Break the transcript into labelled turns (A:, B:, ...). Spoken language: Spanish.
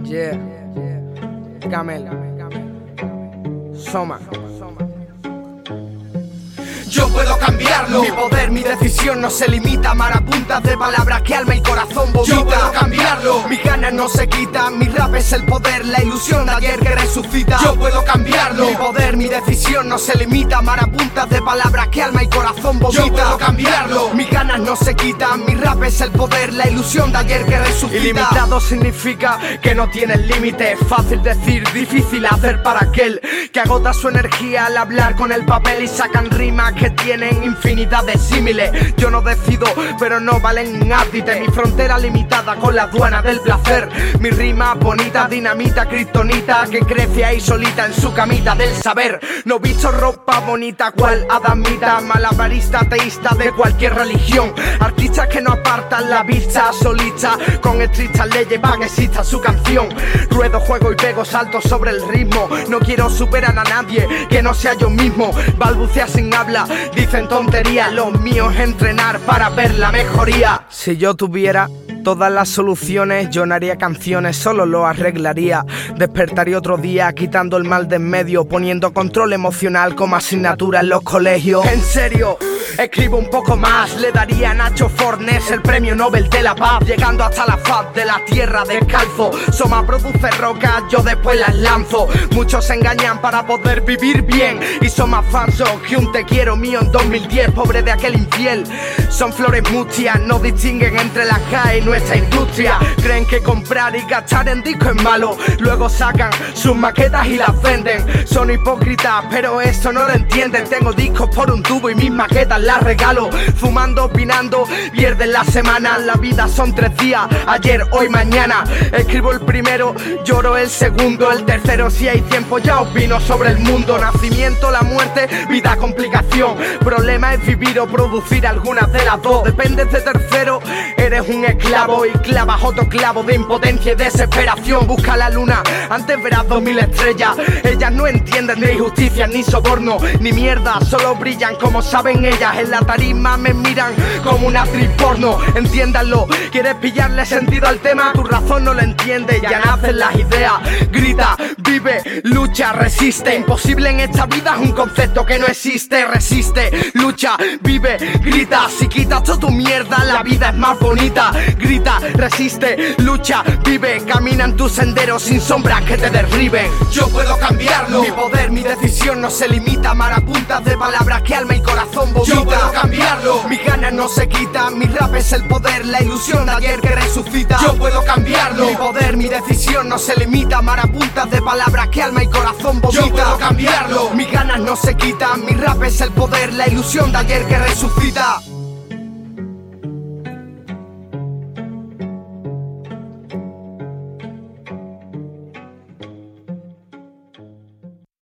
A: Yeah, Camel, Soma.
B: Yo puedo cambiarlo.
A: Mi poder, mi decisión no se limita a marapuntas de palabras que alma y corazón vomita.
B: Yo puedo cambiarlo.
A: Mis ganas no se quitan, mi rap es el poder, la ilusión de ayer que resucita.
B: Yo puedo cambiarlo.
A: Mi poder, mi decisión no se limita a marapuntas de palabras que alma y corazón vomita.
B: Yo puedo cambiarlo.
A: Mis ganas no se quitan, mi rap es el poder, la ilusión de ayer que resucita. Ilimitado significa que no tienes límites. Fácil decir, difícil hacer para aquel que agota su energía al hablar con el papel y sacan rimas que tienen infinidad de símiles. Yo no decido, pero no valen un ápice. Mi frontera limitada con la aduana del placer. Mi rima bonita, dinamita, kriptonita, que crece ahí solita en su camita del saber. No visto ropa bonita cual adamita, malabarista, ateísta de cualquier religión. Artistas que no apartan la vista, solista con estrictas leyes para que exista su canción. Ruedo, juego y pego saltos sobre el ritmo. No quiero superar a nadie que no sea yo mismo. Balbucea sin habla, dicen tonterías. Lo mío es entrenar para ver la mejoría. Si yo tuviera todas las soluciones, yo no haría canciones, solo lo arreglaría. Despertaría otro día, quitando el mal de en medio, poniendo control emocional como asignatura en los colegios. En serio, escribo un poco más, le daría a Nacho Fornes el premio Nobel de la Paz. Llegando hasta la faz de la tierra descalzo. Soma produce rocas, yo después las lanzo. Muchos se engañan para poder vivir bien y son más falsos que un te quiero mío en 2010, pobre de aquel infiel. Son flores mustias, no distinguen entre las GAE y nuestra industria. Creen que comprar y gastar en disco es malo, luego sacan sus maquetas y las venden. Son hipócritas, pero eso no lo entienden. Tengo discos por un tubo y mis maquetas las regalo. Fumando, opinando, pierden la semana. La vida son 3 días, ayer, hoy, mañana. Escribo el primero, lloro el segundo. El tercero, si hay tiempo, ya opino sobre el mundo. Nacimiento, la muerte, vida, complicación. Problema es vivir o producir algunas de las dos. Dependes de tercero, eres un esclavo y clavas otro clavo de impotencia y desesperación. Busca la luna, antes verás 2000 estrellas. Ellas no entienden de injusticia ni soborno ni mierda, solo brillan como saben ellas. En la tarima me miran como una actriz porno. Entiéndanlo, quieres pillarle sentido al tema, tu razón no lo entiende, ya nacen las ideas. Grita, vive, lucha, resiste. Imposible en esta vida es un concepto que no existe. Resiste, lucha, vive, grita. Si quitas toda tu mierda, la vida es más bonita. Grita, resiste, lucha, vive. Camina en tus senderos sin sombras que te derriben.
B: Yo puedo cambiarlo.
A: Mi poder, mi decisión no se limita a marapuntas de palabras que alma y corazón vomita.
B: Yo puedo cambiarlo.
A: Mis ganas no se quitan, mi rap es el poder, la ilusión de ayer que resucita.
B: Yo puedo cambiarlo.
A: Mi poder, mi decisión no se limita a marapuntas de palabras que alma y corazón vomita.
B: Yo puedo cambiarlo.
A: Mis ganas no se quitan, mi rap es el poder, la ilusión de ayer que resucita.